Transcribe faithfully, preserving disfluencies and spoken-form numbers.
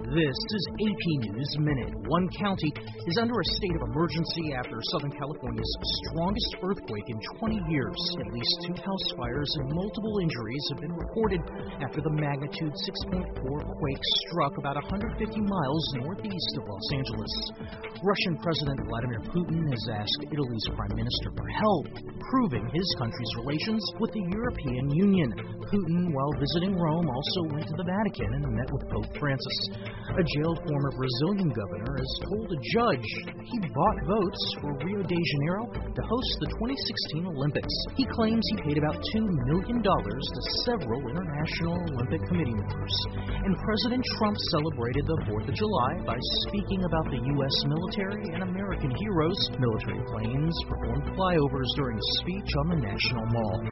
This is A P News Minute. One county is under a state of emergency after Southern California's strongest earthquake in twenty years. At least two house fires and multiple injuries have been reported after the magnitude six point four quake struck about one hundred fifty miles northeast of Los Angeles. Russian President Vladimir Putin has asked Italy's Prime Minister for help improving his country's relations with the European Union. Putin, while visiting Rome, also went to the Vatican and met with Pope Francis. A jailed former Brazilian governor has told a judge he bought votes for Rio de Janeiro to host the twenty sixteen Olympics. He claims he paid about two million dollars to several International Olympic Committee members. And President Trump celebrated the fourth of July by speaking about the U S military and American heroes. Military planes performed flyovers during a speech on the National Mall.